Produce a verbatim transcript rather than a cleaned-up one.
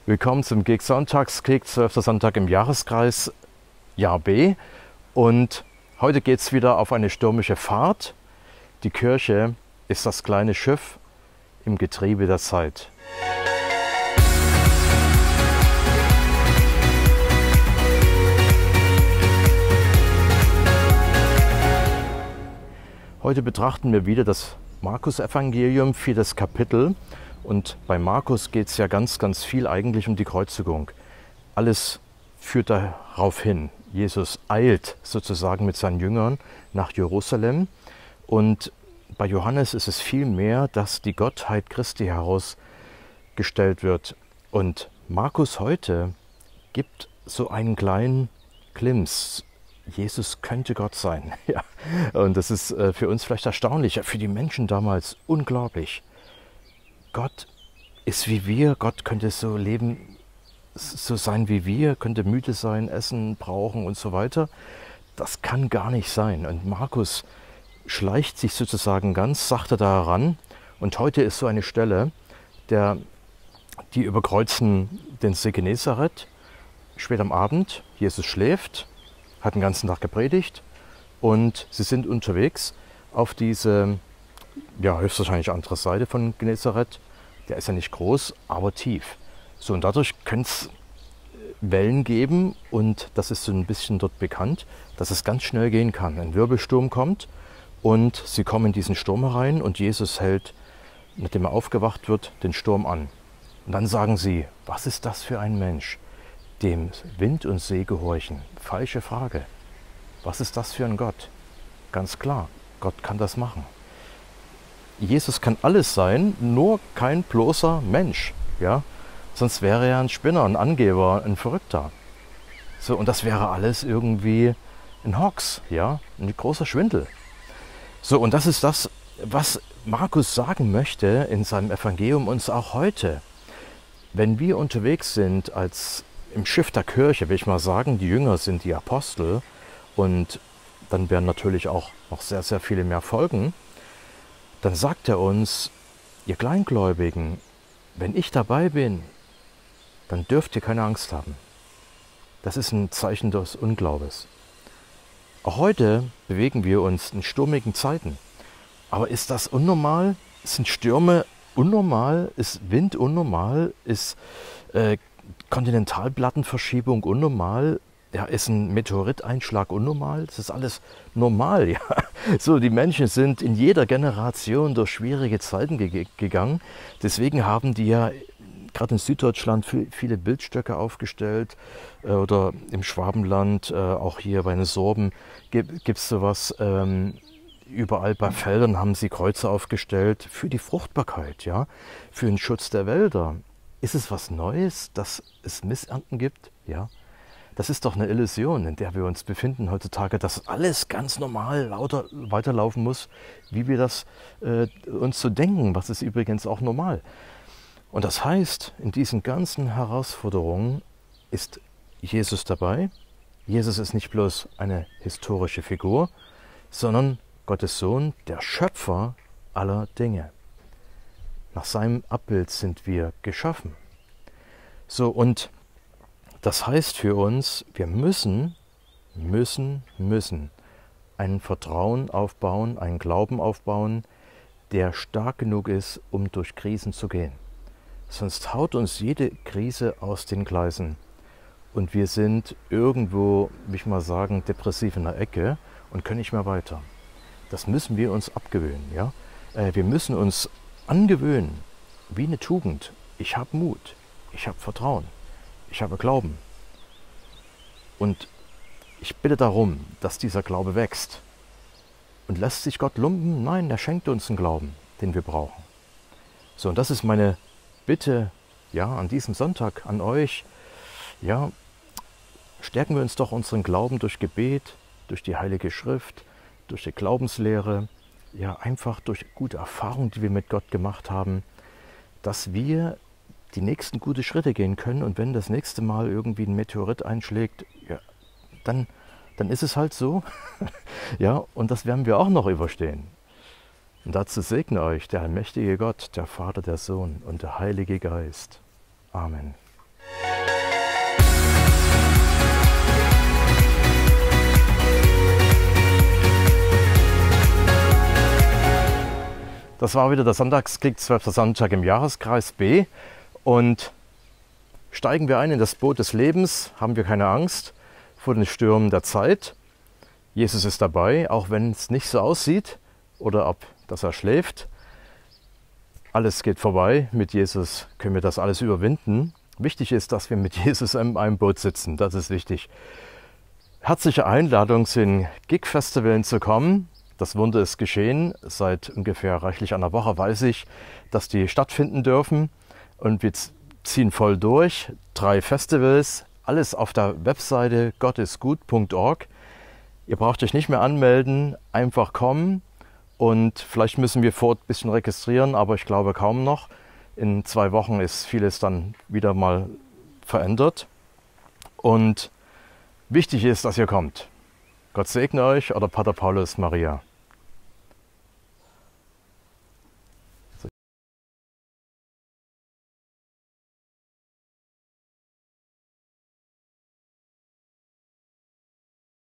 Willkommen zum G E C Sonntagskick, zwölfter Sonntag im Jahreskreis, Jahr B. Und heute geht es wieder auf eine stürmische Fahrt. Die Kirche ist das kleine Schiff im Getriebe der Zeit. Heute betrachten wir wieder das Markus-Evangelium, viertes Kapitel. Und bei Markus geht es ja ganz, ganz viel eigentlich um die Kreuzigung. Alles führt darauf hin. Jesus eilt sozusagen mit seinen Jüngern nach Jerusalem. Und bei Johannes ist es viel mehr, dass die Gottheit Christi herausgestellt wird. Und Markus heute gibt so einen kleinen Glimps. Jesus könnte Gott sein. Ja. Und das ist für uns vielleicht erstaunlich, für die Menschen damals unglaublich. Gott ist wie wir, Gott könnte so leben, so sein wie wir, könnte müde sein, essen, brauchen und so weiter. Das kann gar nicht sein. Und Markus schleicht sich sozusagen ganz sachte da heran. Und heute ist so eine Stelle, der, die überkreuzen den See Genezareth, spät am Abend, Jesus schläft, hat den ganzen Tag gepredigt und sie sind unterwegs auf diese, ja, höchstwahrscheinlich andere Seite von Genezareth. Der ist ja nicht groß, aber tief. So, und dadurch könnte es Wellen geben und das ist so ein bisschen dort bekannt, dass es ganz schnell gehen kann. Ein Wirbelsturm kommt und sie kommen in diesen Sturm herein und Jesus hält, nachdem er aufgewacht wird, den Sturm an. Und dann sagen sie, was ist das für ein Mensch, dem Wind und See gehorchen? Falsche Frage. Was ist das für ein Gott? Ganz klar, Gott kann das machen. Jesus kann alles sein, nur kein bloßer Mensch. Ja? Sonst wäre er ein Spinner, ein Angeber, ein Verrückter. So, und das wäre alles irgendwie ein Hoax, ja? Ein großer Schwindel. So, und das ist das, was Markus sagen möchte in seinem Evangelium uns auch heute. Wenn wir unterwegs sind als im Schiff der Kirche, will ich mal sagen, die Jünger sind die Apostel und dann werden natürlich auch noch sehr, sehr viele mehr folgen, dann sagt er uns, ihr Kleingläubigen, wenn ich dabei bin, dann dürft ihr keine Angst haben. Das ist ein Zeichen des Unglaubens. Auch heute bewegen wir uns in sturmigen Zeiten. Aber ist das unnormal? Sind Stürme unnormal? Ist Wind unnormal? Ist äh, Kontinentalplattenverschiebung unnormal? Ja, ist ein Meteoriteinschlag unnormal? Das ist alles normal. Ja. So, die Menschen sind in jeder Generation durch schwierige Zeiten ge gegangen. Deswegen haben die ja gerade in Süddeutschland viele Bildstöcke aufgestellt äh, oder im Schwabenland, äh, auch hier bei den Sorben gibt es sowas. Ähm, überall bei Feldern haben sie Kreuze aufgestellt für die Fruchtbarkeit, ja, für den Schutz der Wälder. Ist es was Neues, dass es Missernten gibt? Ja. Das ist doch eine Illusion, in der wir uns befinden heutzutage, dass alles ganz normal lauter weiterlaufen muss, wie wir das äh, uns so denken. Was ist übrigens auch normal. Und das heißt, in diesen ganzen Herausforderungen ist Jesus dabei. Jesus ist nicht bloß eine historische Figur, sondern Gottes Sohn, der Schöpfer aller Dinge. Nach seinem Abbild sind wir geschaffen. So, und das heißt für uns, wir müssen, müssen, müssen ein Vertrauen aufbauen, einen Glauben aufbauen, der stark genug ist, um durch Krisen zu gehen. Sonst haut uns jede Krise aus den Gleisen und wir sind irgendwo, will ich mal sagen, depressiv in der Ecke und können nicht mehr weiter. Das müssen wir uns abgewöhnen. Ja? Wir müssen uns angewöhnen, wie eine Tugend. Ich habe Mut, ich habe Vertrauen. Ich habe Glauben. Und ich bitte darum, dass dieser Glaube wächst. Und lässt sich Gott lumpen? Nein, er schenkt uns einen Glauben, den wir brauchen. So, und das ist meine Bitte, ja, an diesem Sonntag an euch. Ja, stärken wir uns doch unseren Glauben durch Gebet, durch die Heilige Schrift, durch die Glaubenslehre, ja, einfach durch gute Erfahrungen, die wir mit Gott gemacht haben, dass wir die nächsten gute Schritte gehen können und wenn das nächste Mal irgendwie ein Meteorit einschlägt, ja, dann, dann ist es halt so. Ja, und das werden wir auch noch überstehen. Und dazu segne euch der allmächtige Gott, der Vater, der Sohn und der Heilige Geist. Amen. Das war wieder der Sonntagskick, zwölfter Sonntag im Jahreskreis B. Und steigen wir ein in das Boot des Lebens, haben wir keine Angst vor den Stürmen der Zeit. Jesus ist dabei, auch wenn es nicht so aussieht oder ob dass er schläft. Alles geht vorbei. Mit Jesus können wir das alles überwinden. Wichtig ist, dass wir mit Jesus in einem Boot sitzen. Das ist wichtig. Herzliche Einladung, zu den Gig-Festivalen zu kommen. Das Wunder ist geschehen. Seit ungefähr reichlich einer Woche weiß ich, dass die stattfinden dürfen. Und wir ziehen voll durch. Drei Festivals, alles auf der Webseite gottisgut punkt org. Ihr braucht euch nicht mehr anmelden, einfach kommen. Und vielleicht müssen wir vor ein bisschen registrieren, aber ich glaube kaum noch. In zwei Wochen ist vieles dann wieder mal verändert. Und wichtig ist, dass ihr kommt. Gott segne euch, oder Pater Paulus Maria.